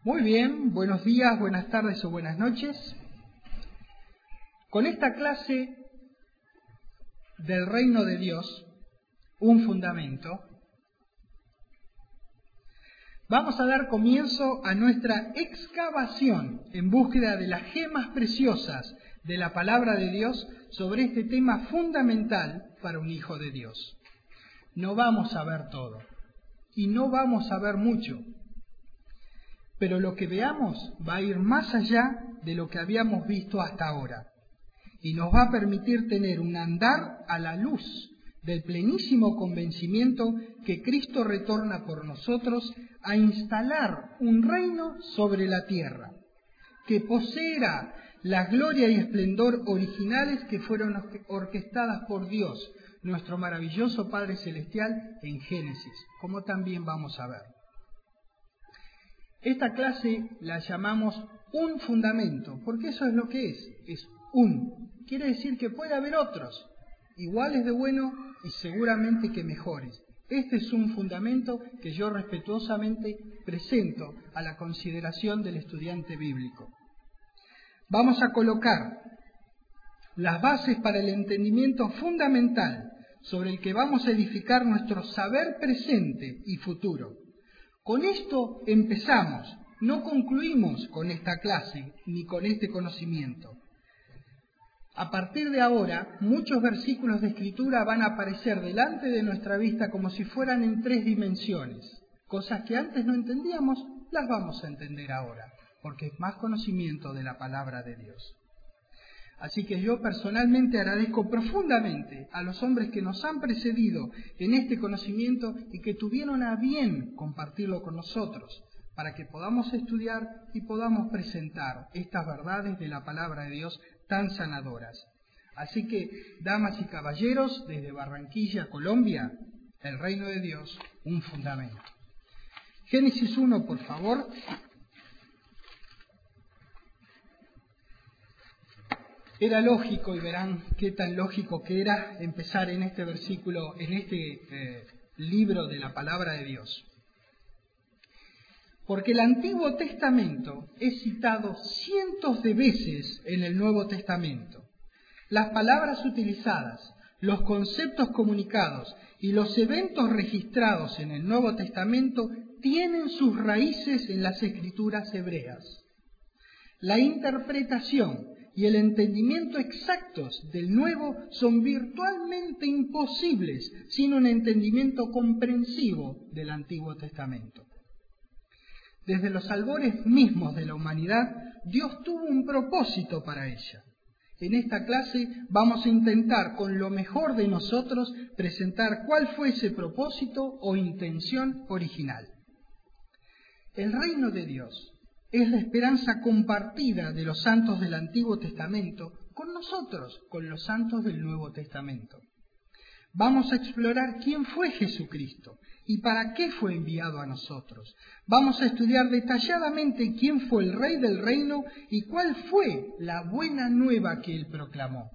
Muy bien, buenos días, buenas tardes o buenas noches. Con esta clase del reino de Dios, un fundamento, vamos a dar comienzo a nuestra excavación en búsqueda de las gemas preciosas de la palabra de Dios sobre este tema fundamental para un hijo de Dios. No vamos a ver todo y no vamos a ver mucho, pero lo que veamos va a ir más allá de lo que habíamos visto hasta ahora y nos va a permitir tener un andar a la luz del plenísimo convencimiento que Cristo retorna por nosotros a instalar un reino sobre la tierra, que poseerá la gloria y esplendor originales que fueron orquestadas por Dios, nuestro maravilloso Padre Celestial, en Génesis, como también vamos a ver. Esta clase la llamamos un fundamento, porque eso es lo que es un. Quiere decir que puede haber otros, iguales de bueno y seguramente que mejores. Este es un fundamento que yo respetuosamente presento a la consideración del estudiante bíblico. Vamos a colocar las bases para el entendimiento fundamental sobre el que vamos a edificar nuestro saber presente y futuro. Con esto empezamos, no concluimos con esta clase ni con este conocimiento. A partir de ahora, muchos versículos de Escritura van a aparecer delante de nuestra vista como si fueran en 3 dimensiones. Cosas que antes no entendíamos, las vamos a entender ahora, porque es más conocimiento de la palabra de Dios. Así que yo personalmente agradezco profundamente a los hombres que nos han precedido en este conocimiento y que tuvieron a bien compartirlo con nosotros, para que podamos estudiar y podamos presentar estas verdades de la palabra de Dios tan sanadoras. Así que, damas y caballeros, desde Barranquilla, Colombia, el reino de Dios, un fundamento. Génesis 1, por favor. Era lógico, y verán qué tan lógico que era, empezar en este versículo, en este libro de la palabra de Dios. Porque el Antiguo Testamento es citado cientos de veces en el Nuevo Testamento. Las palabras utilizadas, los conceptos comunicados y los eventos registrados en el Nuevo Testamento tienen sus raíces en las Escrituras hebreas. La interpretación y el entendimiento exactos del Nuevo son virtualmente imposibles sin un entendimiento comprensivo del Antiguo Testamento. Desde los albores mismos de la humanidad, Dios tuvo un propósito para ella. En esta clase vamos a intentar, con lo mejor de nosotros, presentar cuál fue ese propósito o intención original. El reino de Dios es la esperanza compartida de los santos del Antiguo Testamento con nosotros, con los santos del Nuevo Testamento. Vamos a explorar quién fue Jesucristo y para qué fue enviado a nosotros. Vamos a estudiar detalladamente quién fue el Rey del Reino y cuál fue la buena nueva que él proclamó.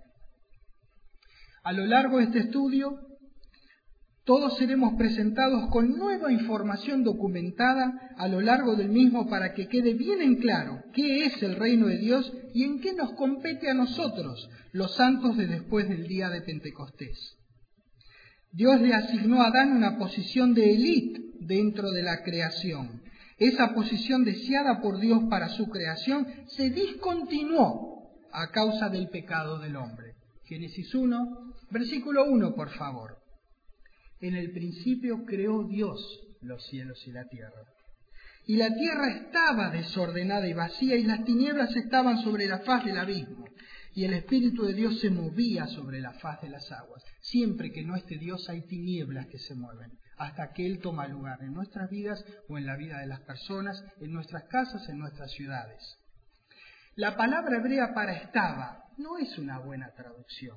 A lo largo de este estudio, todos seremos presentados con nueva información documentada a lo largo del mismo para que quede bien en claro qué es el reino de Dios y en qué nos compete a nosotros, los santos de después del día de Pentecostés. Dios le asignó a Adán una posición de élite dentro de la creación. Esa posición deseada por Dios para su creación se discontinuó a causa del pecado del hombre. Génesis 1, versículo 1, por favor. En el principio creó Dios los cielos y la tierra. Y la tierra estaba desordenada y vacía, y las tinieblas estaban sobre la faz del abismo. Y el Espíritu de Dios se movía sobre la faz de las aguas. Siempre que no esté Dios hay tinieblas que se mueven, hasta que Él toma lugar en nuestras vidas o en la vida de las personas, en nuestras casas, en nuestras ciudades. La palabra hebrea para estaba no es una buena traducción.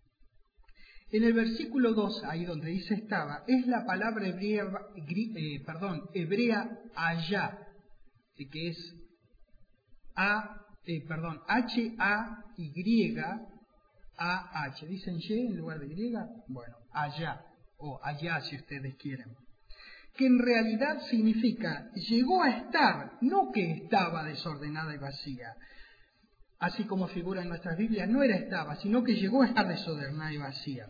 En el versículo 2, ahí donde dice estaba, es la palabra hebrea allá, que es H-A-Y-A-H. ¿Dicen Y en lugar de Y? Bueno, allá, o allá si ustedes quieren. que en realidad significa llegó a estar, no que estaba desordenada y vacía. Así como figura en nuestras Biblias, no era estaba, sino que llegó a estar desordenada y vacía.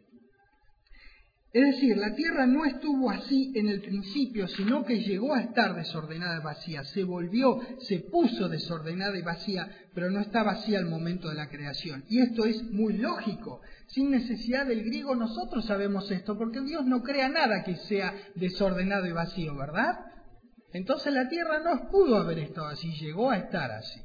Es decir, la tierra no estuvo así en el principio, sino que llegó a estar desordenada y vacía. Se volvió, se puso desordenada y vacía, pero no estaba así al momento de la creación. Y esto es muy lógico. Sin necesidad del griego nosotros sabemos esto, porque Dios no crea nada que sea desordenado y vacío, ¿verdad? Entonces la tierra no pudo haber estado así, llegó a estar así.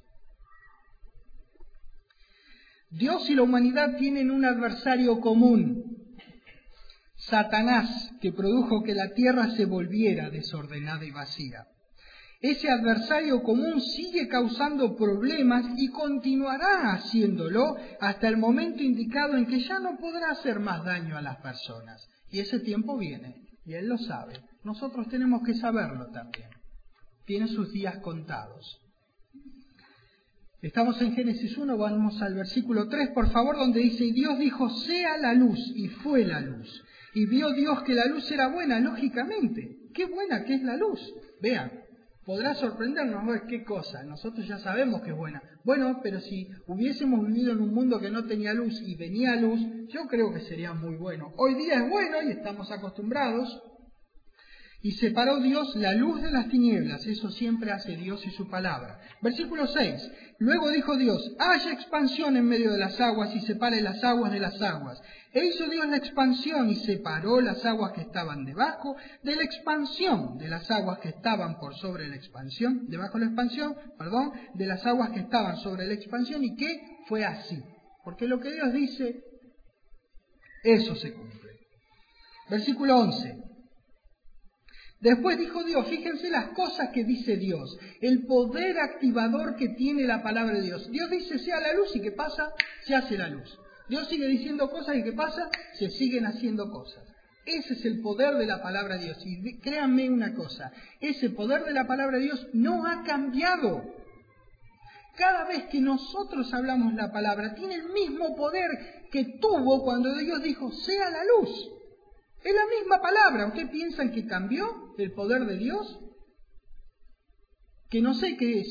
Dios y la humanidad tienen un adversario común, Satanás, que produjo que la tierra se volviera desordenada y vacía. Ese adversario común sigue causando problemas y continuará haciéndolo hasta el momento indicado en que ya no podrá hacer más daño a las personas. Y ese tiempo viene, y Él lo sabe. Nosotros tenemos que saberlo también. Tiene sus días contados. Estamos en Génesis 1, vamos al versículo 3, por favor, donde dice, y Dios dijo, sea la luz, y fue la luz. Y vio Dios que la luz era buena, lógicamente. ¡Qué buena que es la luz! Vean, podrá sorprendernos, ¿no? ¿Qué cosa? Nosotros ya sabemos que es buena. Bueno, pero si hubiésemos vivido en un mundo que no tenía luz y venía luz, yo creo que sería muy bueno. Hoy día es bueno y estamos acostumbrados. Y separó Dios la luz de las tinieblas. Eso siempre hace Dios y su palabra. Versículo 6. Luego dijo Dios, haya expansión en medio de las aguas y separe las aguas de las aguas. E hizo Dios la expansión y separó las aguas que estaban debajo de la expansión, de las aguas que estaban por sobre la expansión, debajo de la expansión, de las aguas que estaban sobre la expansión. ¿Y qué? Fue así. Porque lo que Dios dice, eso se cumple. Versículo 11. Después dijo Dios, fíjense las cosas que dice Dios, el poder activador que tiene la palabra de Dios. Dios dice, sea la luz, y ¿qué pasa? Se hace la luz. Dios sigue diciendo cosas, y ¿qué pasa? Se siguen haciendo cosas. Ese es el poder de la palabra de Dios. Y créanme una cosa, ese poder de la palabra de Dios no ha cambiado. Cada vez que nosotros hablamos la palabra, tiene el mismo poder que tuvo cuando Dios dijo, sea la luz. Es la misma palabra. ¿Ustedes piensan que cambió el poder de Dios? Que no sé, que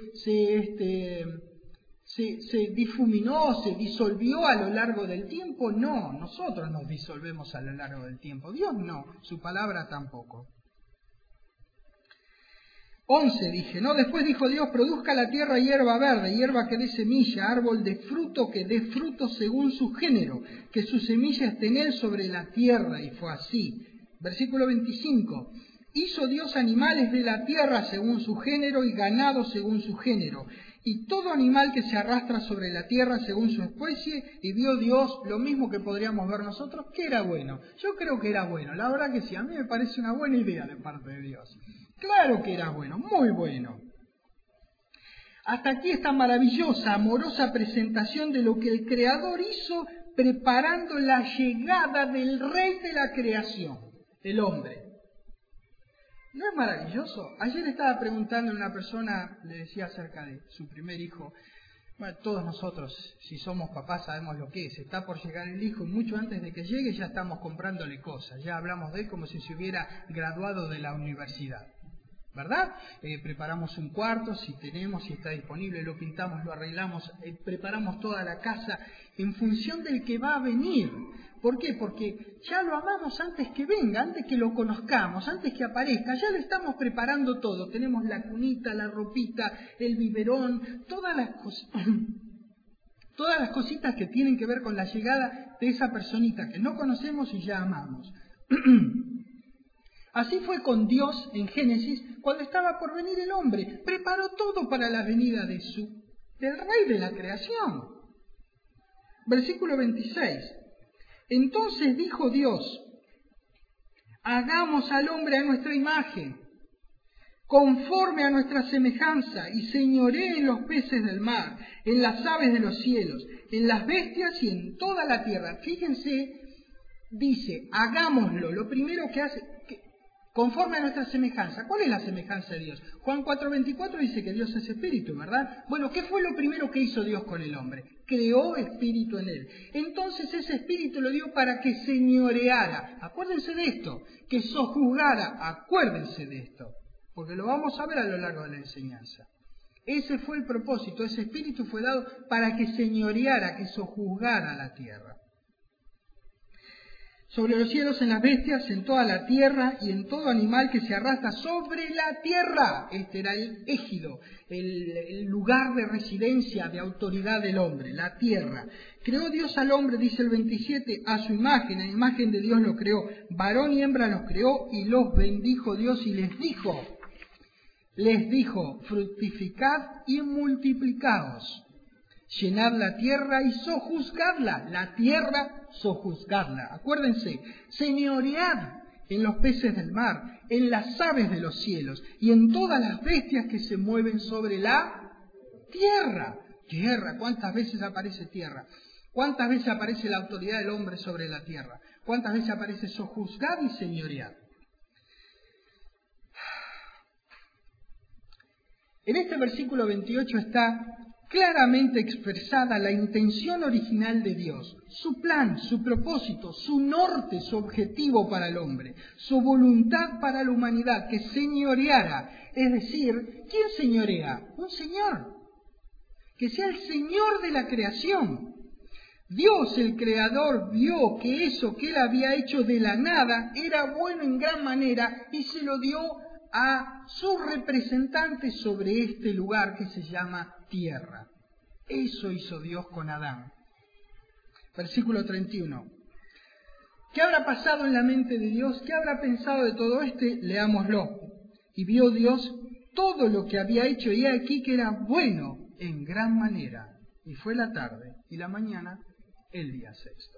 se difuminó, se disolvió a lo largo del tiempo. No, nosotros nos disolvemos a lo largo del tiempo. Dios no, su palabra tampoco. 11 dije, ¿no? Después dijo Dios, produzca la tierra hierba verde, hierba que dé semilla, árbol de fruto que dé fruto según su género, que su semilla esté en él sobre la tierra. Y fue así. Versículo 25. Hizo Dios animales de la tierra según su género y ganado según su género, y todo animal que se arrastra sobre la tierra según su especie, y vio Dios lo mismo que podríamos ver nosotros, que era bueno. Yo creo que era bueno, la verdad que sí, a mí me parece una buena idea de parte de Dios. Claro que era bueno, muy bueno. Hasta aquí esta maravillosa, amorosa presentación de lo que el Creador hizo preparando la llegada del Rey de la creación, el hombre. ¿No es maravilloso? Ayer estaba preguntando a una persona, le decía acerca de su primer hijo. Bueno, todos nosotros, si somos papás, sabemos lo que es. Está por llegar el hijo y mucho antes de que llegue ya estamos comprándole cosas. Ya hablamos de él como si se hubiera graduado de la universidad. ¿Verdad? Preparamos un cuarto, si tenemos, si está disponible, lo pintamos, lo arreglamos, preparamos toda la casa en función del que va a venir. ¿Por qué? Porque ya lo amamos antes que venga, antes que lo conozcamos, antes que aparezca, ya le estamos preparando todo. Tenemos la cunita, la ropita, el biberón, todas las cositas que tienen que ver con la llegada de esa personita que no conocemos y ya amamos. Así fue con Dios en Génesis, cuando estaba por venir el hombre. Preparó todo para la venida del Rey de la creación. Versículo 26. Entonces dijo Dios, hagamos al hombre a nuestra imagen, conforme a nuestra semejanza, y señoree en los peces del mar, en las aves de los cielos, en las bestias y en toda la tierra. Fíjense, dice, hagámoslo. Lo primero que hace... conforme a nuestra semejanza. ¿Cuál es la semejanza de Dios? Juan 4:24 dice que Dios es espíritu, ¿verdad? Bueno, ¿qué fue lo primero que hizo Dios con el hombre? Creó espíritu en él. Entonces ese espíritu lo dio para que señoreara. Acuérdense de esto, que sojuzgara. Acuérdense de esto, porque lo vamos a ver a lo largo de la enseñanza. Ese fue el propósito. Ese espíritu fue dado para que señoreara, que sojuzgara la tierra. Sobre los cielos, en las bestias, en toda la tierra y en todo animal que se arrastra sobre la tierra. Este era el égido, el lugar de residencia, de autoridad del hombre, la tierra. Creó Dios al hombre, dice el 27, a su imagen, a imagen de Dios lo creó. Varón y hembra los creó y los bendijo Dios y les dijo, fructificad y multiplicaos. Llenad la tierra y sojuzgadla. La tierra, sojuzgadla. Acuérdense, señoread en los peces del mar, en las aves de los cielos y en todas las bestias que se mueven sobre la tierra. Tierra, ¿cuántas veces aparece tierra? ¿Cuántas veces aparece la autoridad del hombre sobre la tierra? ¿Cuántas veces aparece sojuzgad y señoread? En este versículo 28 está claramente expresada la intención original de Dios, su plan, su propósito, su norte, su objetivo para el hombre, su voluntad para la humanidad, que señoreara. Es decir, ¿quién señorea? Un Señor, que sea el Señor de la creación. Dios, el Creador, vio que eso que Él había hecho de la nada era bueno en gran manera y se lo dio a sus representantes sobre este lugar que se llama tierra. Eso hizo Dios con Adán. Versículo 31. ¿Qué habrá pasado en la mente de Dios? ¿Qué habrá pensado de todo esto? Leámoslo. Y vio Dios todo lo que había hecho, y he aquí que era bueno en gran manera. Y fue la tarde y la mañana el día sexto.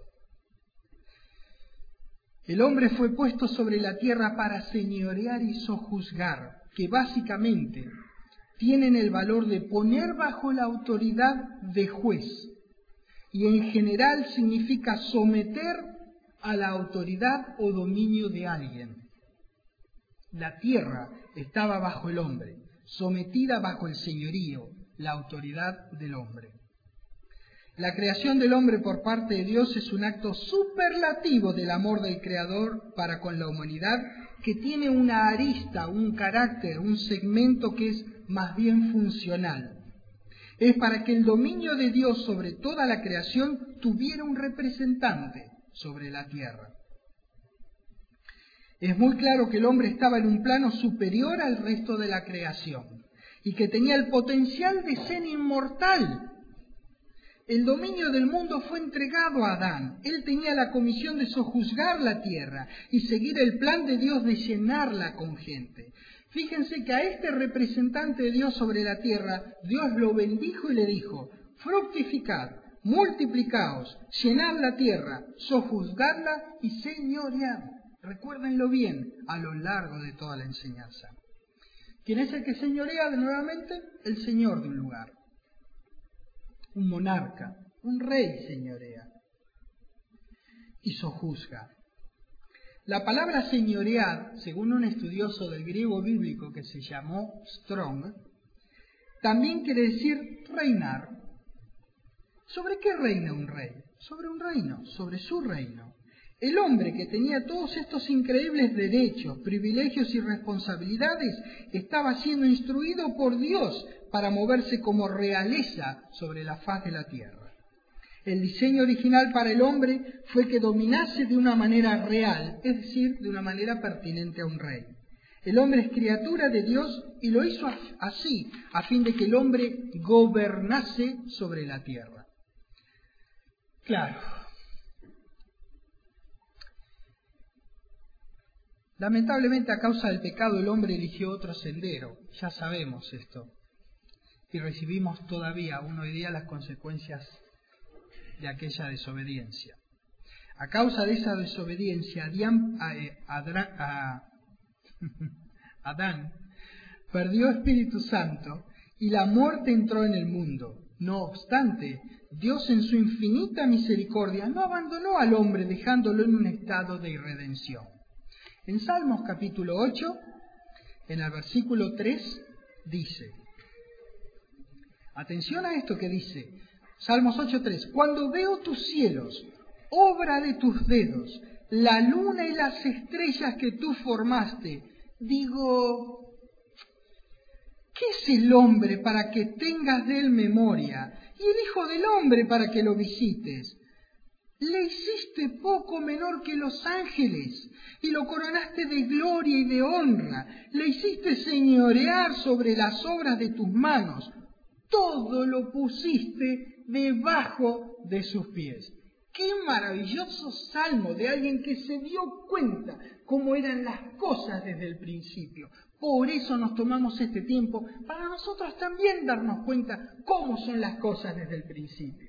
El hombre fue puesto sobre la tierra para señorear y sojuzgar, que básicamente tienen el valor de poner bajo la autoridad de juez, y en general significa someter a la autoridad o dominio de alguien. La tierra estaba bajo el hombre, sometida bajo el señorío, la autoridad del hombre. La creación del hombre por parte de Dios es un acto superlativo del amor del Creador para con la humanidad, que tiene una arista, un carácter, un segmento que es más bien funcional. Es para que el dominio de Dios sobre toda la creación tuviera un representante sobre la tierra. Es muy claro que el hombre estaba en un plano superior al resto de la creación y que tenía el potencial de ser inmortal. El dominio del mundo fue entregado a Adán. Él tenía la comisión de sojuzgar la tierra y seguir el plan de Dios de llenarla con gente. Fíjense que a este representante de Dios sobre la tierra, Dios lo bendijo y le dijo, fructificad, multiplicaos, llenad la tierra, sojuzgadla y señoread. Recuérdenlo bien a lo largo de toda la enseñanza. ¿Quién es el que señorea nuevamente? El señor de un lugar. Un monarca, un rey señorea y sojuzga. La palabra señorear, según un estudioso del griego bíblico que se llamó Strong, también quiere decir reinar. ¿Sobre qué reina un rey? Sobre un reino, sobre su reino. El hombre que tenía todos estos increíbles derechos, privilegios y responsabilidades estaba siendo instruido por Dios para moverse como realeza sobre la faz de la tierra. El diseño original para el hombre fue que dominase de una manera real, es decir, de una manera pertinente a un rey. El hombre es criatura de Dios y lo hizo así, a fin de que el hombre gobernase sobre la tierra. Claro. Lamentablemente, a causa del pecado, el hombre eligió otro sendero. Ya sabemos esto. Y recibimos todavía aún hoy día las consecuencias de aquella desobediencia. A causa de esa desobediencia, Adán perdió Espíritu Santo y la muerte entró en el mundo. No obstante, Dios en su infinita misericordia no abandonó al hombre dejándolo en un estado de irredención. En Salmos capítulo 8, en el versículo 3, dice, atención a esto que dice, Salmos 8:3, cuando veo tus cielos, obra de tus dedos, la luna y las estrellas que tú formaste, digo, ¿qué es el hombre para que tengas de él memoria? Y el hijo del hombre para que lo visites. Le hiciste poco menor que los ángeles, y lo coronaste de gloria y de honra. Le hiciste señorear sobre las obras de tus manos. Todo lo pusiste debajo de sus pies. Qué maravilloso salmo de alguien que se dio cuenta cómo eran las cosas desde el principio. Por eso nos tomamos este tiempo, para nosotros también darnos cuenta cómo son las cosas desde el principio.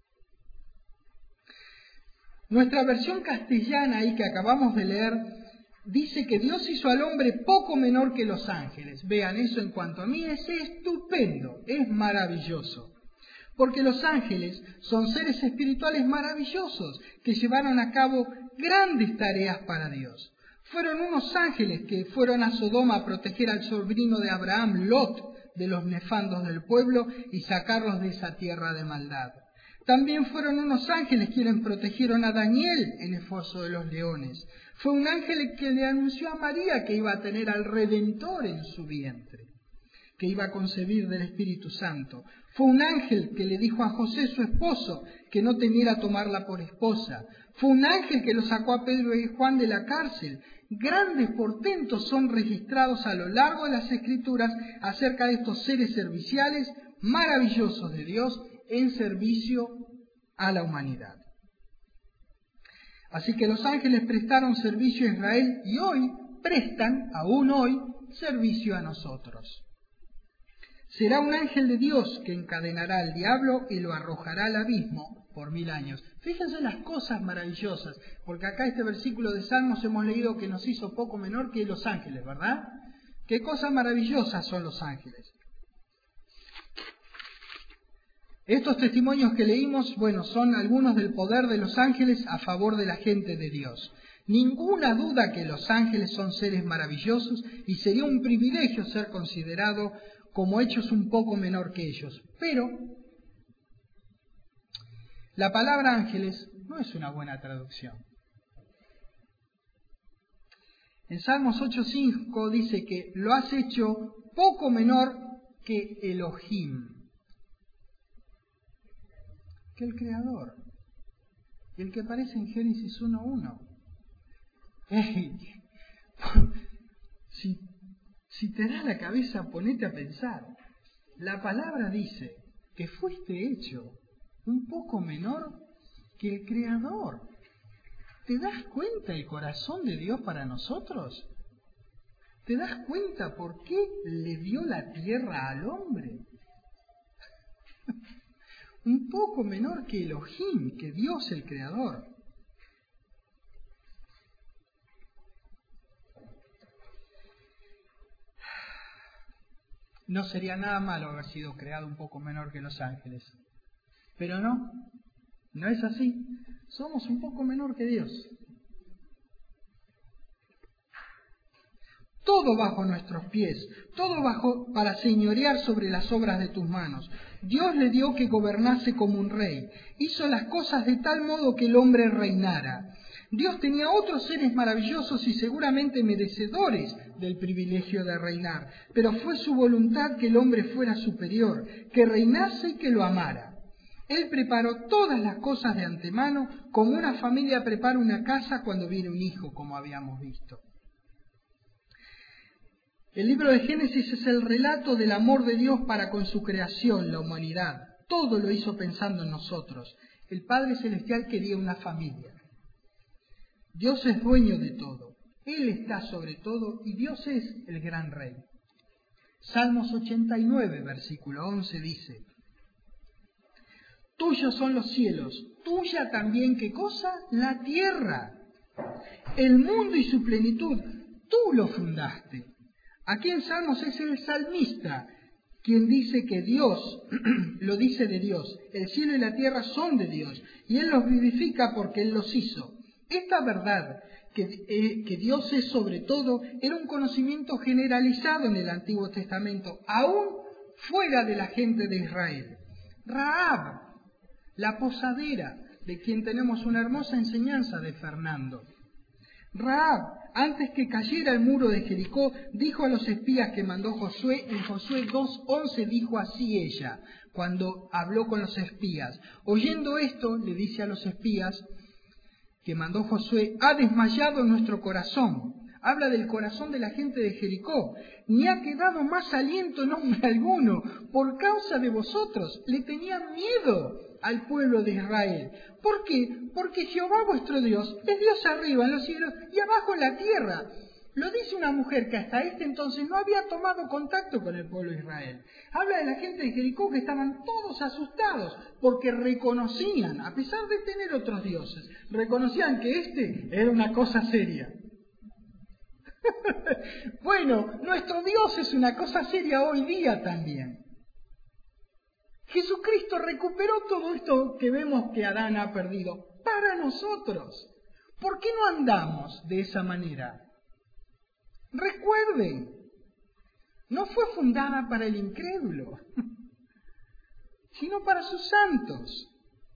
Nuestra versión castellana ahí que acabamos de leer dice que Dios hizo al hombre poco menor que los ángeles. Vean, eso en cuanto a mí es estupendo, es maravilloso. Porque los ángeles son seres espirituales maravillosos que llevaron a cabo grandes tareas para Dios. Fueron unos ángeles que fueron a Sodoma a proteger al sobrino de Abraham, Lot, de los nefandos del pueblo y sacarlos de esa tierra de maldad. También fueron unos ángeles quienes protegieron a Daniel en el foso de los leones. Fue un ángel que le anunció a María que iba a tener al Redentor en su vientre, que iba a concebir del Espíritu Santo. Fue un ángel que le dijo a José, su esposo, que no temiera tomarla por esposa. Fue un ángel que lo sacó a Pedro y Juan de la cárcel. Grandes portentos son registrados a lo largo de las Escrituras acerca de estos seres serviciales maravillosos de Dios en servicio a la humanidad. Así que los ángeles prestaron servicio a Israel y hoy prestan, aún hoy, servicio a nosotros. Será un ángel de Dios que encadenará al diablo y lo arrojará al abismo por 1000 años. Fíjense las cosas maravillosas, porque acá este versículo de Salmos hemos leído que nos hizo poco menor que los ángeles, ¿verdad? ¿Qué cosas maravillosas son los ángeles? Estos testimonios que leímos, bueno, son algunos del poder de los ángeles a favor de la gente de Dios. Ninguna duda que los ángeles son seres maravillosos y sería un privilegio ser considerado como hechos un poco menor que ellos. Pero la palabra ángeles no es una buena traducción. En Salmos 8:5 dice que lo has hecho poco menor que Elohim, que el Creador, el que aparece en Génesis 1:1. Si te da la cabeza, ponete a pensar. La palabra dice que fuiste hecho un poco menor que el Creador. ¿Te das cuenta el corazón de Dios para nosotros? ¿Te das cuenta por qué le dio la tierra al hombre? Un poco menor que Elohim, que Dios el Creador. No sería nada malo haber sido creado un poco menor que los ángeles. Pero no es así. Somos un poco menor que Dios. Todo bajo nuestros pies, todo bajo para señorear sobre las obras de tus manos. Dios le dio que gobernase como un rey. Hizo las cosas de tal modo que el hombre reinara. Dios tenía otros seres maravillosos y seguramente merecedores del privilegio de reinar, pero fue su voluntad que el hombre fuera superior, que reinase y que lo amara. Él preparó todas las cosas de antemano, como una familia prepara una casa cuando viene un hijo, como habíamos visto. El libro de Génesis es el relato del amor de Dios para con su creación, la humanidad. Todo lo hizo pensando en nosotros. El Padre Celestial quería una familia. Dios es dueño de todo. Él está sobre todo y Dios es el gran rey. Salmos 89, versículo 11 dice: tuyos son los cielos, tuya también, ¿qué cosa? La tierra, el mundo y su plenitud, tú lo fundaste. Aquí en Salmos es el salmista quien dice que Dios, lo dice de Dios, el cielo y la tierra son de Dios, y Él los vivifica porque Él los hizo. Esta verdad, que Dios es sobre todo, era un conocimiento generalizado en el Antiguo Testamento, aún fuera de la gente de Israel. Rahab, la posadera, de quien tenemos una hermosa enseñanza de Fernando. Rahab, antes que cayera el muro de Jericó, dijo a los espías que mandó Josué, en Josué 2:11 dijo así ella, cuando habló con los espías. Oyendo esto, le dice a los espías que mandó Josué, ha desmayado nuestro corazón. Habla del corazón de la gente de Jericó. Ni ha quedado más aliento en hombre alguno. Por causa de vosotros le tenían miedo al pueblo de Israel. ¿Por qué? Porque Jehová vuestro Dios es Dios arriba en los cielos y abajo en la tierra. Lo dice una mujer que hasta este entonces no había tomado contacto con el pueblo de Israel. Habla de la gente de Jericó que estaban todos asustados porque reconocían, a pesar de tener otros dioses, reconocían que este era una cosa seria. Bueno, nuestro Dios es una cosa seria hoy día también. Jesucristo recuperó todo esto que vemos que Adán ha perdido para nosotros. ¿Por qué no andamos de esa manera? Recuerden, no fue fundada para el incrédulo, sino para sus santos.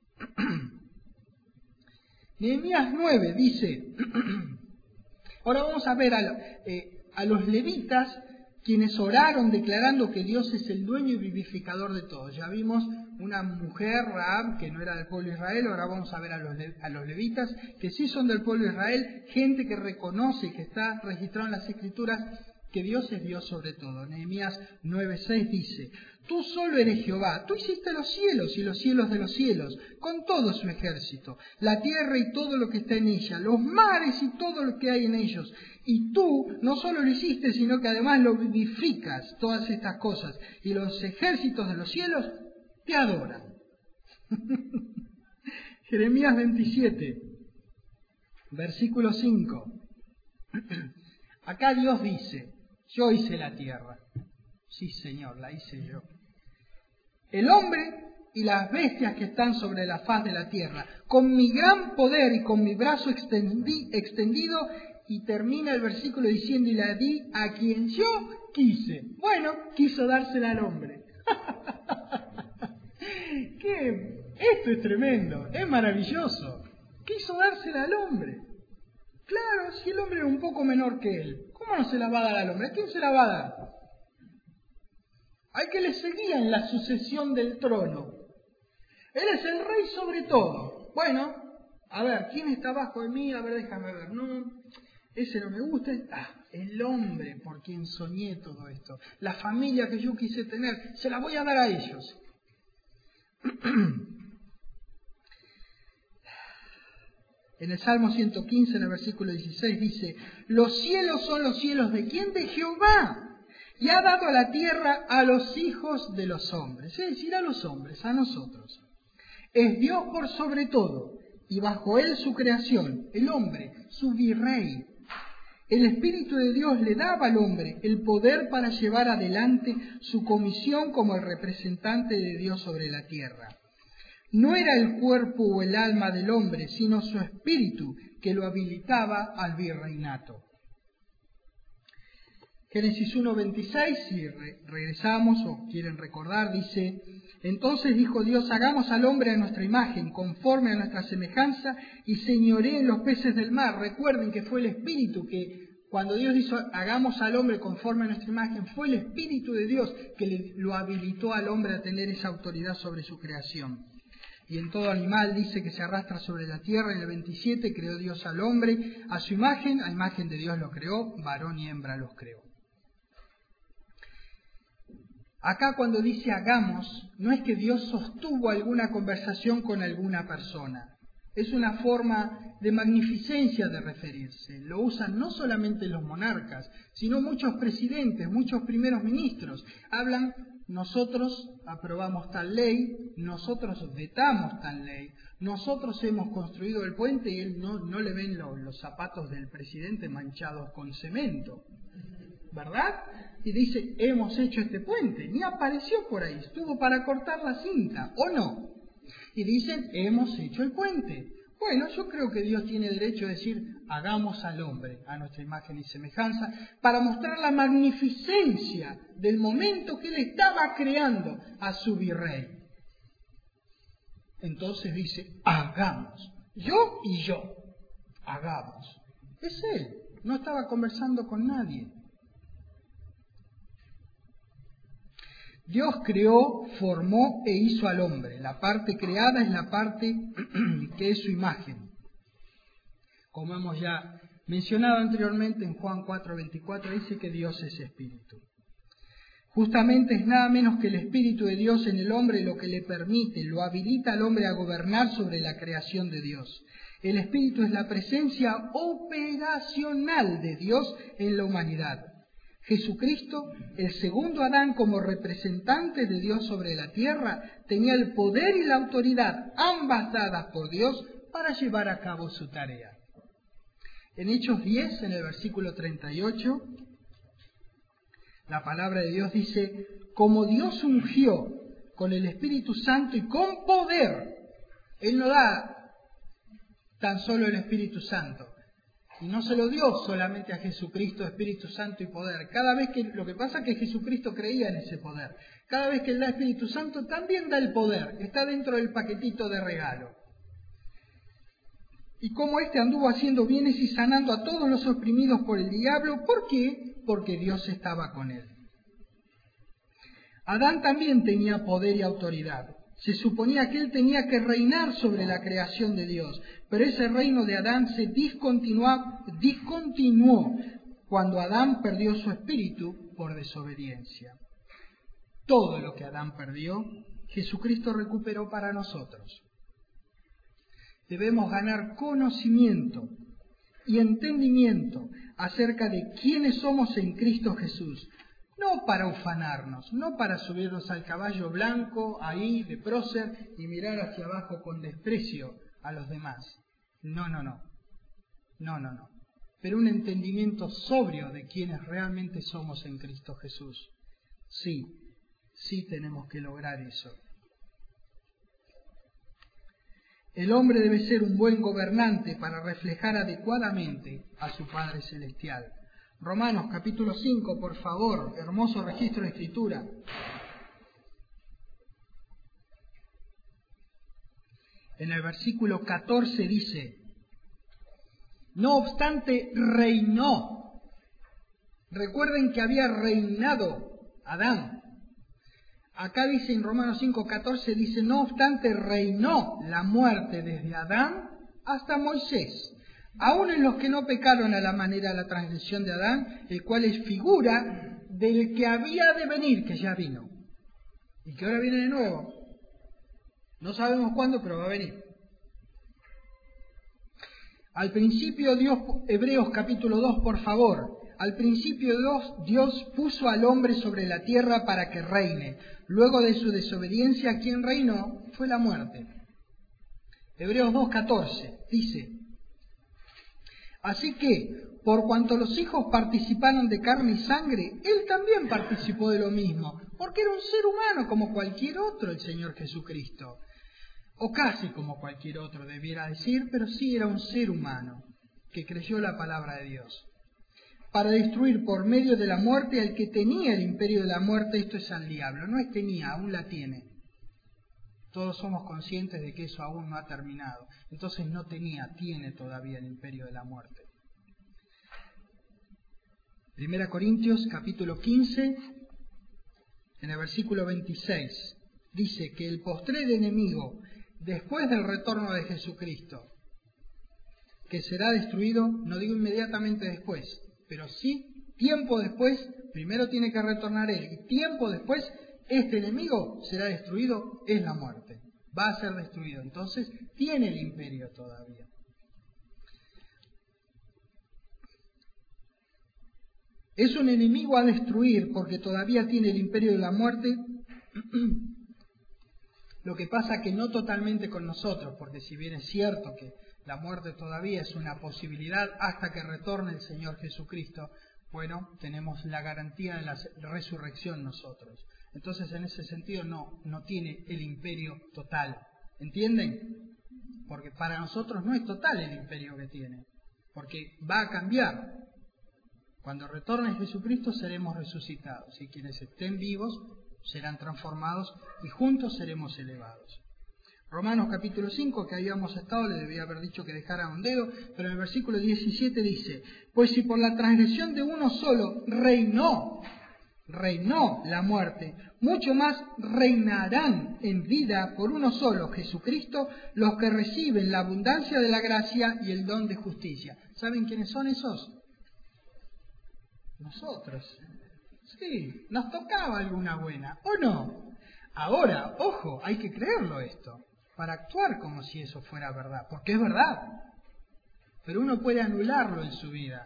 Nehemías 9 dice, ahora vamos a ver a los levitas, quienes oraron declarando que Dios es el dueño y vivificador de todo. Ya vimos una mujer, Rahab, que no era del pueblo de Israel. Ahora vamos a ver a los levitas, que sí son del pueblo de Israel, gente que reconoce, que está registrado en las Escrituras, que Dios es Dios sobre todo. Nehemías 9:6 dice, tú solo eres Jehová, tú hiciste los cielos y los cielos de los cielos, con todo su ejército, la tierra y todo lo que está en ella, los mares y todo lo que hay en ellos. Y tú no solo lo hiciste, sino que además lo vivificas, todas estas cosas. Y los ejércitos de los cielos te adoran. Jeremías 27, versículo 5. Acá Dios dice, yo hice la tierra. Sí, Señor, la hice yo. El hombre y las bestias que están sobre la faz de la tierra, con mi gran poder y con mi brazo extendido. Y termina el versículo diciendo, y la di a quien yo quise. Bueno, quiso dársela al hombre. Esto es tremendo, es maravilloso. Quiso dársela al hombre. Claro, si el hombre era un poco menor que él, ¿cómo no se la va a dar al hombre? ¿A quién se la va a dar? Al que le seguía en la sucesión del trono. Él es el rey sobre todo. Bueno, a ver, ¿quién está abajo de mí? A ver, déjame ver. No, ese no me gusta. El hombre por quien soñé todo esto. La familia que yo quise tener, se la voy a dar a ellos. En el Salmo 115, en el versículo 16, dice, los cielos son los cielos ¿de quién? De Jehová. Y ha dado a la tierra a los hijos de los hombres. Es decir, a los hombres, a nosotros. Es Dios por sobre todo, y bajo él su creación, el hombre, su virrey. El Espíritu de Dios le daba al hombre el poder para llevar adelante su comisión como el representante de Dios sobre la tierra. No era el cuerpo o el alma del hombre, sino su espíritu que lo habilitaba al virreinato. Génesis 1:26, si regresamos o quieren recordar, dice, entonces dijo Dios, hagamos al hombre a nuestra imagen, conforme a nuestra semejanza, y señoreen los peces del mar. Recuerden que fue el Espíritu que, cuando Dios dijo, hagamos al hombre conforme a nuestra imagen, fue el Espíritu de Dios que lo habilitó al hombre a tener esa autoridad sobre su creación. Y en todo animal dice que se arrastra sobre la tierra. En el 27 creó Dios al hombre, a su imagen, a imagen de Dios lo creó, varón y hembra los creó. Acá cuando dice hagamos, no es que Dios sostuvo alguna conversación con alguna persona. Es una forma de magnificencia de referirse. Lo usan no solamente los monarcas, sino muchos presidentes, muchos primeros ministros. Hablan, nosotros aprobamos tal ley, nosotros vetamos tal ley, nosotros hemos construido el puente y él no le ven los zapatos del presidente manchados con cemento. ¿Verdad? Y dice, hemos hecho este puente. Ni apareció por ahí, estuvo para cortar la cinta, ¿o no? Y dicen, hemos hecho el puente. Bueno, yo creo que Dios tiene derecho a decir, hagamos al hombre a nuestra imagen y semejanza, para mostrar la magnificencia del momento que Él estaba creando a su virrey. Entonces dice, hagamos, yo y yo, hagamos. Es Él, no estaba conversando con nadie. Dios creó, formó e hizo al hombre. La parte creada es la parte que es su imagen. Como hemos ya mencionado anteriormente en Juan 4:24, dice que Dios es espíritu. Justamente es nada menos que el Espíritu de Dios en el hombre lo que le permite, lo habilita al hombre a gobernar sobre la creación de Dios. El Espíritu es la presencia operacional de Dios en la humanidad. Jesucristo, el segundo Adán como representante de Dios sobre la tierra, tenía el poder y la autoridad, ambas dadas por Dios, para llevar a cabo su tarea. En Hechos 10, en el versículo 38, la palabra de Dios dice, como Dios ungió con el Espíritu Santo y con poder, Él no da tan solo el Espíritu Santo, y no se lo dio solamente a Jesucristo, Espíritu Santo y poder. Cada vez que, lo que pasa es que Jesucristo creía en ese poder. Cada vez que Él da Espíritu Santo, también da el poder. Está dentro del paquetito de regalo. Y como éste anduvo haciendo bienes y sanando a todos los oprimidos por el diablo, ¿por qué? Porque Dios estaba con él. Adán también tenía poder y autoridad. Se suponía que él tenía que reinar sobre la creación de Dios, pero ese reino de Adán se discontinuó cuando Adán perdió su espíritu por desobediencia. Todo lo que Adán perdió, Jesucristo recuperó para nosotros. Debemos ganar conocimiento y entendimiento acerca de quiénes somos en Cristo Jesús. No para ufanarnos, no para subirnos al caballo blanco ahí de prócer y mirar hacia abajo con desprecio a los demás. No. Pero un entendimiento sobrio de quiénes realmente somos en Cristo Jesús. Sí tenemos que lograr eso. El hombre debe ser un buen gobernante para reflejar adecuadamente a su Padre Celestial. Romanos capítulo 5, por favor, hermoso registro de Escritura. En el versículo 14 dice, no obstante reinó. Recuerden que había reinado Adán. Acá dice en Romanos 5:14, dice, no obstante reinó la muerte desde Adán hasta Moisés, aun en los que no pecaron a la manera de la transgresión de Adán, el cual es figura del que había de venir, que ya vino, y que ahora viene de nuevo. No sabemos cuándo, pero va a venir. Al principio Dios, Hebreos capítulo 2, por favor. Al principio Dios puso al hombre sobre la tierra para que reine. Luego de su desobediencia, quien reinó fue la muerte. Hebreos 2:14 dice, así que, por cuanto los hijos participaron de carne y sangre, Él también participó de lo mismo, porque era un ser humano como cualquier otro el Señor Jesucristo. O casi como cualquier otro debiera decir, pero sí era un ser humano que creyó la palabra de Dios. Para destruir por medio de la muerte al que tenía el imperio de la muerte, esto es al diablo. No es tenía, aún la tiene. Todos somos conscientes de que eso aún no ha terminado. Entonces no tenía, tiene todavía el imperio de la muerte. 1 Corintios capítulo 15, en el versículo 26, dice que el postrer enemigo, después del retorno de Jesucristo, que será destruido, no digo inmediatamente después, pero sí tiempo después, primero tiene que retornar Él, y tiempo después este enemigo será destruido, es la muerte. Va a ser destruido, entonces tiene el imperio todavía. Es un enemigo a destruir porque todavía tiene el imperio de la muerte. Lo que pasa que no totalmente con nosotros, porque si bien es cierto que la muerte todavía es una posibilidad hasta que retorne el Señor Jesucristo, bueno, tenemos la garantía de la resurrección nosotros. Entonces, en ese sentido, no tiene el imperio total. ¿Entienden? porque para nosotros no es total el imperio que tiene, porque va a cambiar. Cuando retorne Jesucristo seremos resucitados y quienes estén vivos serán transformados y juntos seremos elevados. Romanos capítulo 5, que habíamos estado, le debía haber dicho que dejara un dedo, pero en el versículo 17 dice: pues si por la transgresión de uno solo reinó la muerte, mucho más reinarán en vida por uno solo, Jesucristo, los que reciben la abundancia de la gracia y el don de justicia. ¿Saben quiénes son esos? Nosotros. Sí, nos tocaba alguna buena, ¿o no? Ahora, ojo, hay que creerlo esto, para actuar como si eso fuera verdad, porque es verdad. Pero uno puede anularlo en su vida.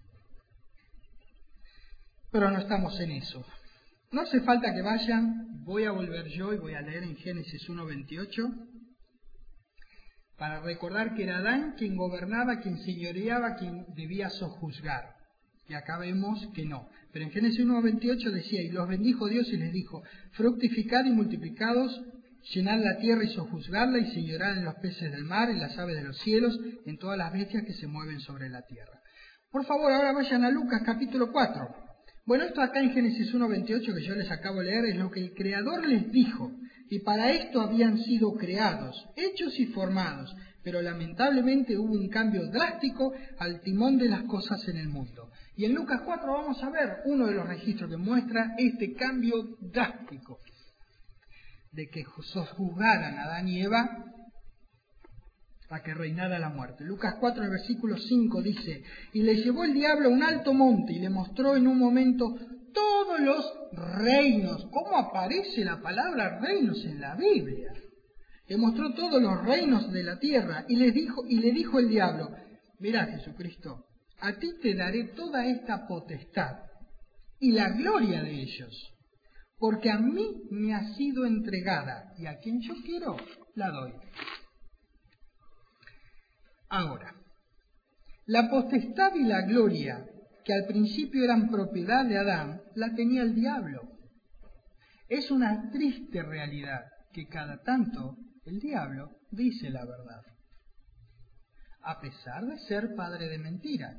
Pero no estamos en eso. No hace falta que vayan, voy a volver yo y voy a leer en Génesis 1:28, para recordar que era Adán quien gobernaba, quien señoreaba, quien debía sojuzgar. Y acá vemos que no. Pero en Génesis 1:28 decía: y los bendijo Dios y les dijo: fructificad y multiplicados, llenad la tierra y sojuzgadla, y señorad en los peces del mar, en las aves de los cielos, en todas las bestias que se mueven sobre la tierra. Por favor, ahora vayan a Lucas capítulo 4. Bueno, esto acá en Génesis 1:28 que yo les acabo de leer es lo que el Creador les dijo, y para esto habían sido creados, hechos y formados, pero lamentablemente hubo un cambio drástico al timón de las cosas en el mundo. Y en Lucas 4 vamos a ver uno de los registros que muestra este cambio drástico, de que sojuzgaran a Adán y Eva a que reinara la muerte. Lucas 4, el versículo 5 dice: y le llevó el diablo a un alto monte y le mostró en un momento todos los reinos. ¿Cómo aparece la palabra reinos en la Biblia? Le mostró todos los reinos de la tierra y le dijo el diablo: mirá, Jesucristo, a ti te daré toda esta potestad y la gloria de ellos, porque a mí me ha sido entregada y a quien yo quiero la doy. Ahora, la potestad y la gloria, que al principio eran propiedad de Adán, la tenía el diablo. Es una triste realidad que cada tanto el diablo dice la verdad, a pesar de ser padre de mentira.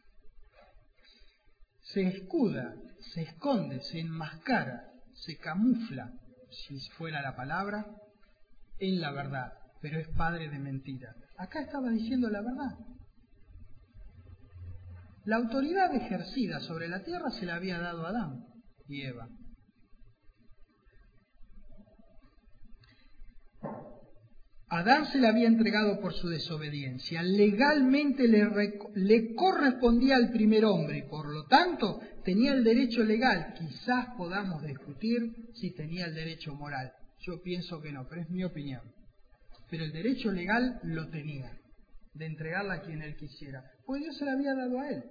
Se escuda, se esconde, se enmascara, se camufla, si fuera la palabra, en la verdad, pero es padre de mentira. Acá estaba diciendo la verdad. La autoridad ejercida sobre la tierra se la había dado a Adán y Eva. Adán se la había entregado por su desobediencia. Legalmente le correspondía al primer hombre y por lo tanto tenía el derecho legal. Quizás podamos discutir si tenía el derecho moral. Yo pienso que no, pero es mi opinión. Pero el derecho legal lo tenía, de entregarla a quien él quisiera, pues Dios se la había dado a él.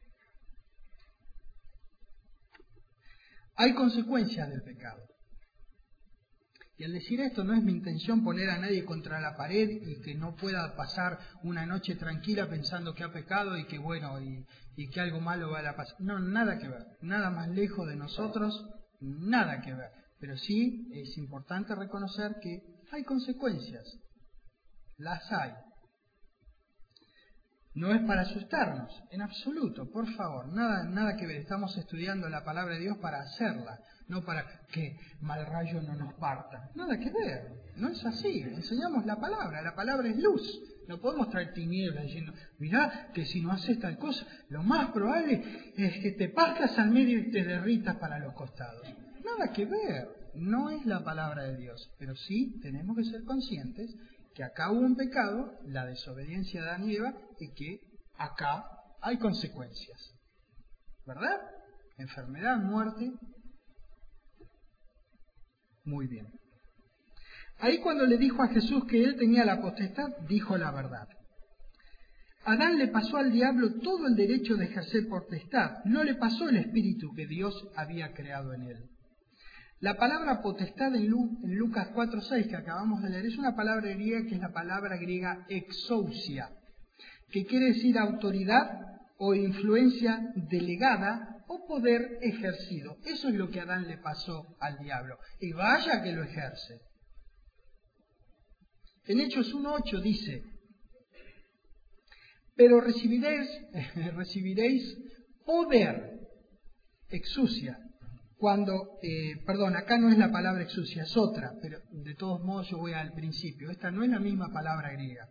Hay consecuencias del pecado. Y al decir esto no es mi intención poner a nadie contra la pared y que no pueda pasar una noche tranquila pensando que ha pecado y que bueno, y que algo malo va a pasar. No, nada que ver, nada más lejos de nosotros, nada que ver. Pero sí es importante reconocer que hay consecuencias. Las hay. No es para asustarnos, en absoluto, por favor, nada que ver. Estamos estudiando la palabra de Dios para hacerla, no para que mal rayo no nos parta. Nada que ver, no es así. Enseñamos la palabra es luz. No podemos traer tinieblas diciendo: mirá que si no haces tal cosa, lo más probable es que te pasas al medio y te derritas para los costados. Nada que ver, no es la palabra de Dios, pero sí tenemos que ser conscientes que acá hubo un pecado, la desobediencia de Adán y Eva, y que acá hay consecuencias. ¿Verdad? Enfermedad, muerte. Muy bien. Ahí cuando le dijo a Jesús que él tenía la potestad, dijo la verdad. Adán le pasó al diablo todo el derecho de ejercer potestad, no le pasó el espíritu que Dios había creado en él. La palabra potestad en Lucas 4:6 que acabamos de leer es una palabra griega que es la palabra griega exousia, que quiere decir autoridad o influencia delegada o poder ejercido. Eso es lo que Adán le pasó al diablo. Y vaya que lo ejerce. En Hechos 1:8 dice, pero recibiréis poder, exousia, cuando, acá no es la palabra exousia, es otra, pero de todos modos yo voy al principio, esta no es la misma palabra griega.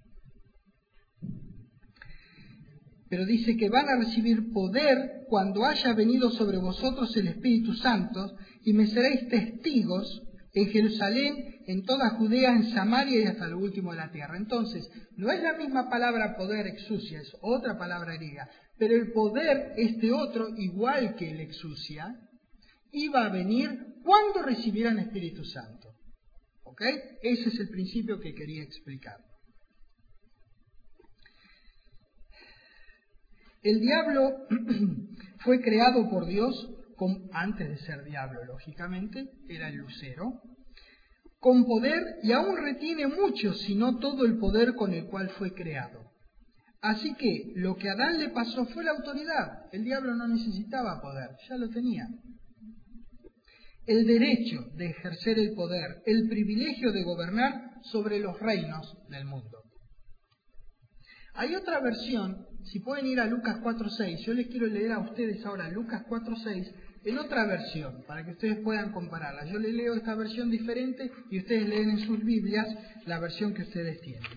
Pero dice que van a recibir poder cuando haya venido sobre vosotros el Espíritu Santo y me seréis testigos en Jerusalén, en toda Judea, en Samaria y hasta lo último de la tierra. Entonces, no es la misma palabra poder exousia, es otra palabra griega, pero el poder, este otro, igual que el exousia, iba a venir cuando recibieran Espíritu Santo. ¿Ok? Ese es el principio que quería explicar. El diablo fue creado por Dios, antes de ser diablo, lógicamente, era el lucero, con poder y aún retiene mucho, si no todo el poder con el cual fue creado. Así que lo que a Adán le pasó fue la autoridad. El diablo no necesitaba poder, ya lo tenía. El derecho de ejercer el poder, el privilegio de gobernar sobre los reinos del mundo. Hay otra versión, si pueden ir a Lucas 4:6, yo les quiero leer a ustedes ahora Lucas 4:6 en otra versión, para que ustedes puedan compararla. Yo les leo esta versión diferente y ustedes leen en sus Biblias la versión que ustedes tienen.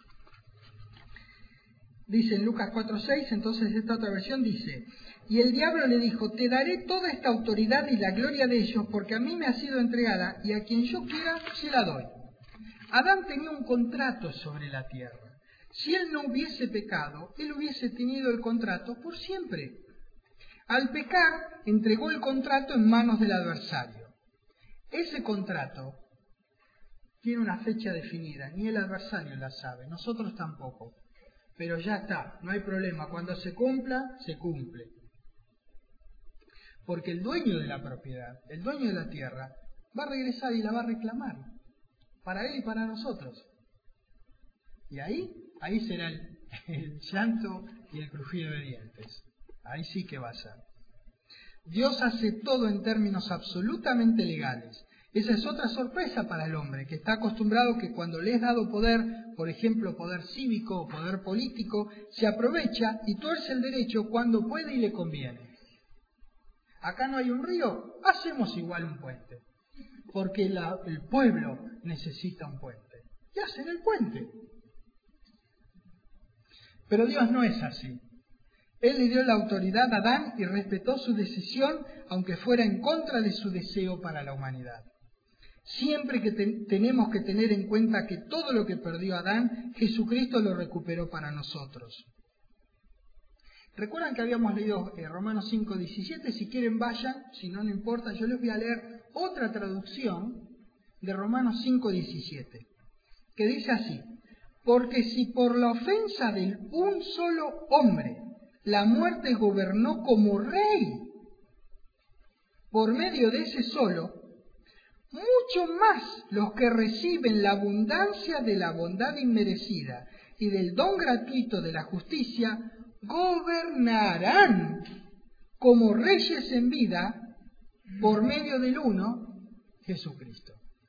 Dice en Lucas 4:6, entonces esta otra versión dice, y el diablo le dijo, te daré toda esta autoridad y la gloria de ellos, porque a mí me ha sido entregada, y a quien yo quiera se la doy. Adán tenía un contrato sobre la tierra. Si él no hubiese pecado, él hubiese tenido el contrato por siempre. Al pecar, entregó el contrato en manos del adversario. Ese contrato tiene una fecha definida, ni el adversario la sabe, nosotros tampoco. Pero ya está, no hay problema, cuando se cumpla, se cumple. Porque el dueño de la propiedad, el dueño de la tierra, va a regresar y la va a reclamar, para él y para nosotros. Y ahí será el llanto y el crujido de dientes. Ahí sí que va a ser. Dios hace todo en términos absolutamente legales. Esa es otra sorpresa para el hombre, que está acostumbrado que cuando le es dado poder, por ejemplo, poder cívico o poder político, se aprovecha y tuerce el derecho cuando puede y le conviene. Acá no hay un río, hacemos igual un puente, porque el pueblo necesita un puente. Y hacen el puente. Pero Dios no es así. Él le dio la autoridad a Adán y respetó su decisión, aunque fuera en contra de su deseo para la humanidad. Siempre que tenemos que tener en cuenta que todo lo que perdió Adán, Jesucristo lo recuperó para nosotros. ¿Recuerdan que habíamos leído Romanos 5:17? Si quieren vayan, si no, no importa. Yo les voy a leer otra traducción de Romanos 5:17, que dice así: porque si por la ofensa de un solo hombre la muerte gobernó como rey, por medio de ese solo, mucho más los que reciben la abundancia de la bondad inmerecida y del don gratuito de la justicia, gobernarán como reyes en vida por medio del uno, Jesucristo.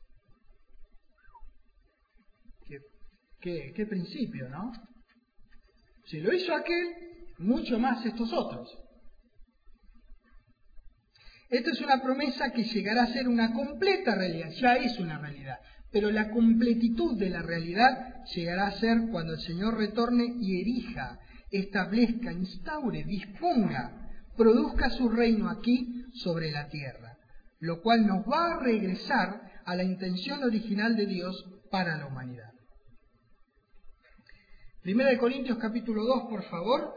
Qué principio, ¿no? Si lo hizo aquel, mucho más estos otros. Esta es una promesa que llegará a ser una completa realidad, ya es una realidad, pero la completitud de la realidad llegará a ser cuando el Señor retorne y erija, establezca, instaure, disponga, produzca su reino aquí sobre la tierra, lo cual nos va a regresar a la intención original de Dios para la humanidad. 1 Corintios capítulo 2, por favor.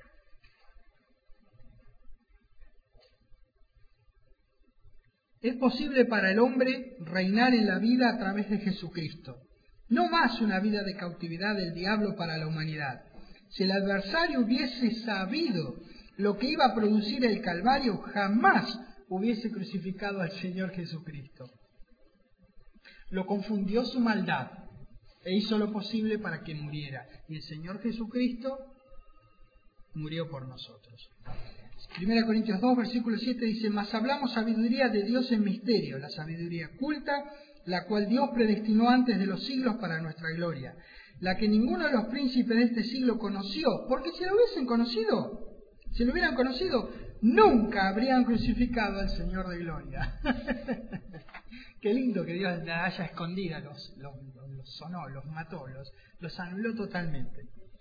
Es posible para el hombre reinar en la vida a través de Jesucristo. No más una vida de cautividad del diablo para la humanidad. Si el adversario hubiese sabido lo que iba a producir el Calvario, jamás hubiese crucificado al Señor Jesucristo. Lo confundió su maldad e hizo lo posible para que muriera. Y el Señor Jesucristo murió por nosotros. 1 Corintios 2, versículo 7 dice: mas hablamos sabiduría de Dios en misterio, la sabiduría oculta, la cual Dios predestinó antes de los siglos para nuestra gloria, la que ninguno de los príncipes de este siglo conoció, porque si lo hubieran conocido, nunca habrían crucificado al Señor de gloria. Qué lindo que Dios la haya escondida, los sonó, los mató, los anuló totalmente.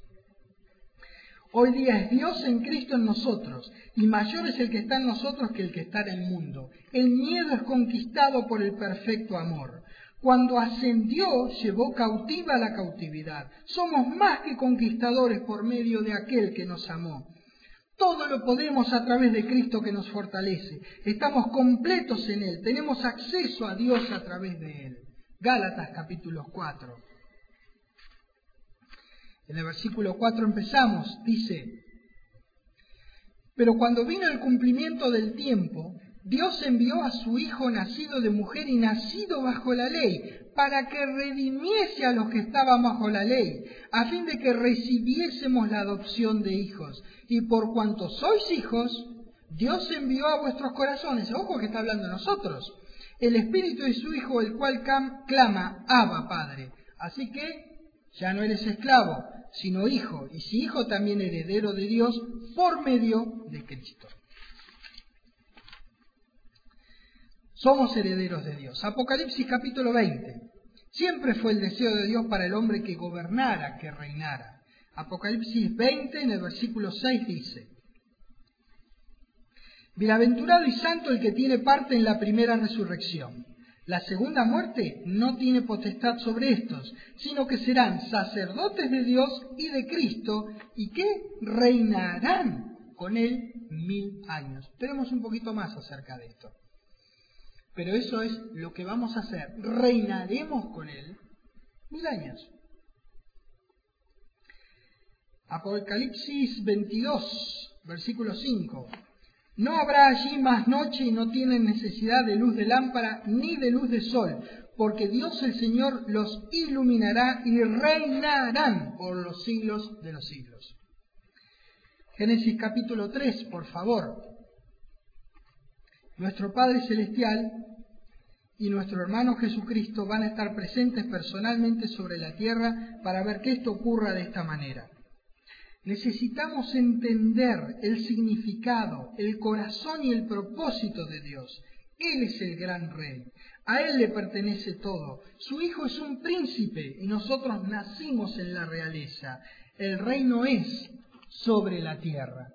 Hoy día es Dios en Cristo en nosotros, y mayor es el que está en nosotros que el que está en el mundo. El miedo es conquistado por el perfecto amor. Cuando ascendió, llevó cautiva la cautividad. Somos más que conquistadores por medio de aquel que nos amó. Todo lo podemos a través de Cristo que nos fortalece. Estamos completos en Él. Tenemos acceso a Dios a través de Él. Gálatas capítulo 4. En el versículo 4 empezamos, dice: pero cuando vino el cumplimiento del tiempo, Dios envió a su Hijo nacido de mujer y nacido bajo la ley, para que redimiese a los que estaban bajo la ley, a fin de que recibiésemos la adopción de hijos. Y por cuanto sois hijos, Dios envió a vuestros corazones, ojo que está hablando de nosotros, el Espíritu de su Hijo, el cual clama, Abba, Padre. Así que ya no eres esclavo, sino hijo, y si hijo también heredero de Dios por medio de Cristo. Somos herederos de Dios. Apocalipsis capítulo 20. Siempre fue el deseo de Dios para el hombre que gobernara, que reinara. Apocalipsis 20 en el versículo 6 dice: bienaventurado y santo el que tiene parte en la primera resurrección. La segunda muerte no tiene potestad sobre estos, sino que serán sacerdotes de Dios y de Cristo, y que reinarán con Él 1000 años. Tenemos un poquito más acerca de esto. Pero eso es lo que vamos a hacer. Reinaremos con Él 1000 años. Apocalipsis 22, versículo 5. No habrá allí más noche y no tienen necesidad de luz de lámpara ni de luz de sol, porque Dios el Señor los iluminará y reinarán por los siglos de los siglos. Génesis capítulo 3, por favor. Nuestro Padre Celestial y nuestro hermano Jesucristo van a estar presentes personalmente sobre la tierra para ver que esto ocurra de esta manera. Necesitamos entender el significado, el corazón y el propósito de Dios. Él es el gran rey. A Él le pertenece todo. Su Hijo es un príncipe y nosotros nacimos en la realeza. El reino es sobre la tierra.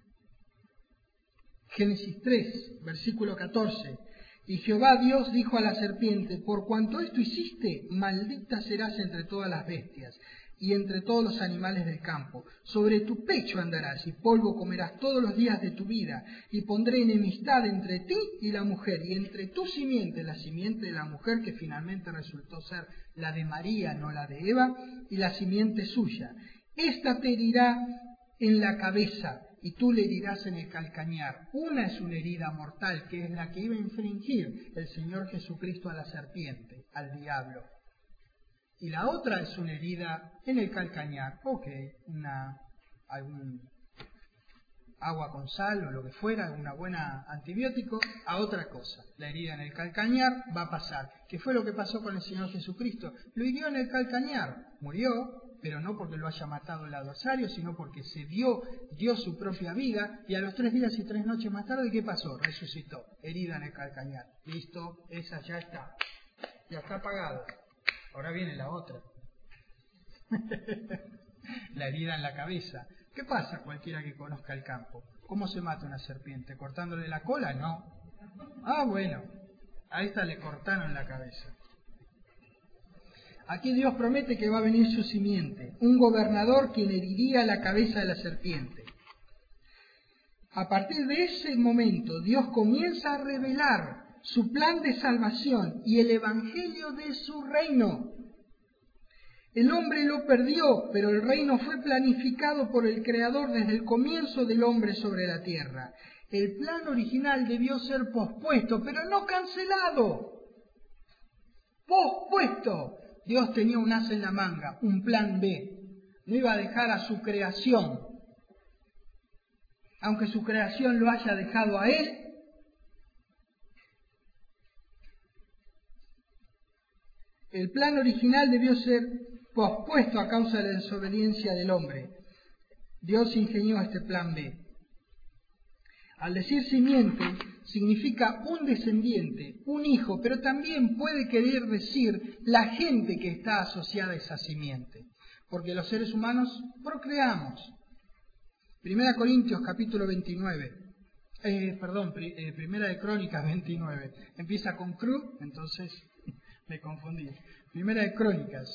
Génesis 3, versículo 14. Y Jehová Dios dijo a la serpiente: por cuanto esto hiciste, maldita serás entre todas las bestias y entre todos los animales del campo. Sobre tu pecho andarás y polvo comerás todos los días de tu vida. Y pondré enemistad entre ti y la mujer, y entre tu simiente, la simiente de la mujer, que finalmente resultó ser la de María, no la de Eva, y la simiente suya. Esta te herirá en la cabeza y tú le herirás en el calcañar. Una es una herida mortal, que es la que iba a infringir el Señor Jesucristo a la serpiente, al diablo. Y la otra es una herida en el calcañar, algún agua con sal o lo que fuera, una buena antibiótico, a otra cosa. La herida en el calcañar va a pasar. ¿Qué fue lo que pasó con el Señor Jesucristo? Lo hirió en el calcañar, murió, pero no porque lo haya matado el adversario, sino porque dio su propia vida, y a los 3 días y 3 noches más tarde, ¿qué pasó? Resucitó, herida en el calcañar. Listo, esa ya está pagada. Ahora viene la otra. La herida en la cabeza. ¿Qué pasa cualquiera que conozca el campo? ¿Cómo se mata una serpiente? ¿Cortándole la cola? No. Bueno, a esta le cortaron la cabeza. Aquí Dios promete que va a venir su simiente, un gobernador quien heriría la cabeza de la serpiente. A partir de ese momento, Dios comienza a revelar su plan de salvación y el evangelio de su reino. El hombre lo perdió, pero el reino fue planificado por el Creador desde el comienzo del hombre sobre la tierra. El plan original debió ser pospuesto, pero no cancelado. Pospuesto. Dios tenía un as en la manga, un plan B. No iba a dejar a su creación, aunque su creación lo haya dejado a Él, El plan original debió ser pospuesto a causa de la desobediencia del hombre. Dios ingenió este plan B. Al decir simiente, significa un descendiente, un hijo, pero también puede querer decir la gente que está asociada a esa simiente, porque los seres humanos procreamos. Primera Corintios capítulo 29, Primera de Crónicas 29, empieza con cru, entonces me confundí. Primera de Crónicas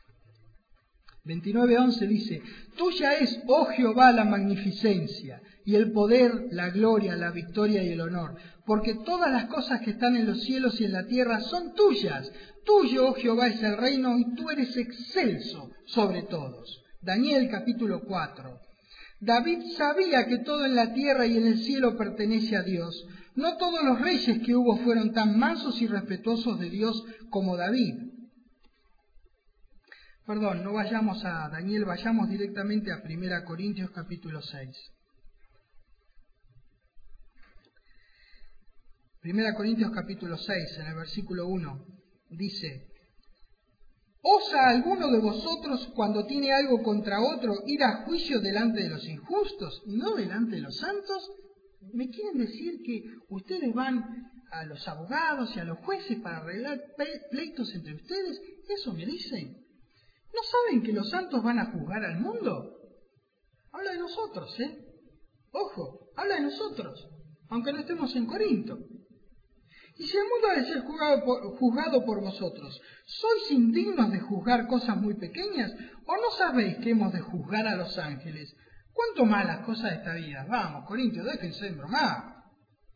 29:11 dice: Tuya es, oh Jehová, la magnificencia, y el poder, la gloria, la victoria y el honor, porque todas las cosas que están en los cielos y en la tierra son tuyas. Tuyo, oh Jehová, es el reino, y tú eres excelso sobre todos. Daniel capítulo 4. David sabía que todo en la tierra y en el cielo pertenece a Dios. No todos los reyes que hubo fueron tan mansos y respetuosos de Dios como David. No vayamos a Daniel, vayamos directamente a 1 Corintios capítulo 6. 1 Corintios capítulo 6, en el versículo 1, dice: ¿Osa alguno de vosotros, cuando tiene algo contra otro, ir a juicio delante de los injustos y no delante de los santos? ¿Me quieren decir que ustedes van a los abogados y a los jueces para arreglar pleitos entre ustedes? ¿Eso me dicen? ¿No saben que los santos van a juzgar al mundo? Habla de nosotros, Ojo, habla de nosotros, aunque no estemos en Corinto. Y si el mundo ha de ser juzgado por vosotros, ¿sois indignos de juzgar cosas muy pequeñas? ¿O no sabéis que hemos de juzgar a los ángeles? ¿Cuánto más las cosas de esta vida? Vamos, Corintios, déjense de bromar.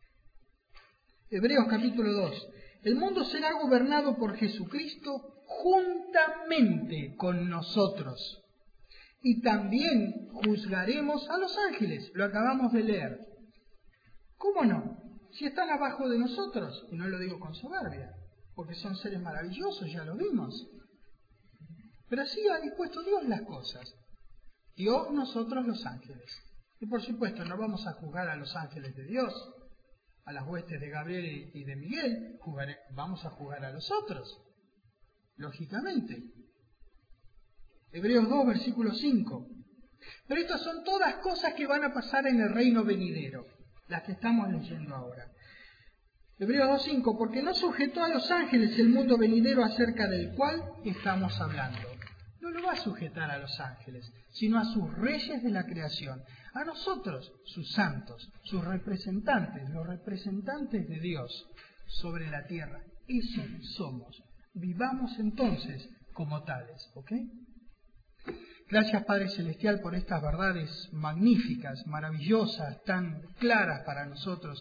Hebreos capítulo 2. El mundo será gobernado por Jesucristo juntamente con nosotros. Y también juzgaremos a los ángeles. Lo acabamos de leer. ¿Cómo no? Si están abajo de nosotros. Y no lo digo con soberbia, porque son seres maravillosos, ya lo vimos. Pero así ha dispuesto Dios las cosas. Dios, nosotros, los ángeles. Y por supuesto no vamos a juzgar a los ángeles de Dios, a las huestes de Gabriel y de Miguel, vamos a juzgar a los otros, lógicamente. Hebreos 2, versículo 5. Pero estas son todas cosas que van a pasar en el reino venidero, las que estamos leyendo ahora. Hebreos 2, 5, porque no sujetó a los ángeles el mundo venidero acerca del cual estamos hablando. No lo va a sujetar a los ángeles, sino a sus reyes de la creación, a nosotros, sus santos, sus representantes, los representantes de Dios sobre la tierra. Eso somos. Vivamos entonces como tales, ¿ok? Gracias, Padre Celestial, por estas verdades magníficas, maravillosas, tan claras para nosotros.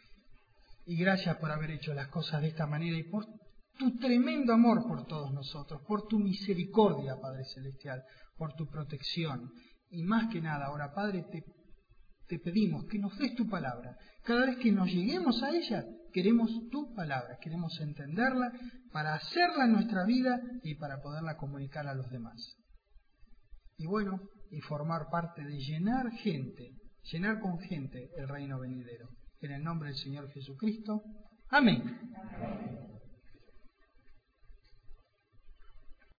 Y gracias por haber hecho las cosas de esta manera y por tu tremendo amor por todos nosotros, por tu misericordia, Padre Celestial, por tu protección. Y más que nada, ahora, Padre, te pedimos que nos des tu palabra. Cada vez que nos lleguemos a ella, queremos tu palabra, queremos entenderla para hacerla en nuestra vida y para poderla comunicar a los demás. Y bueno, y formar parte de llenar con gente el reino venidero. En el nombre del Señor Jesucristo. Amén.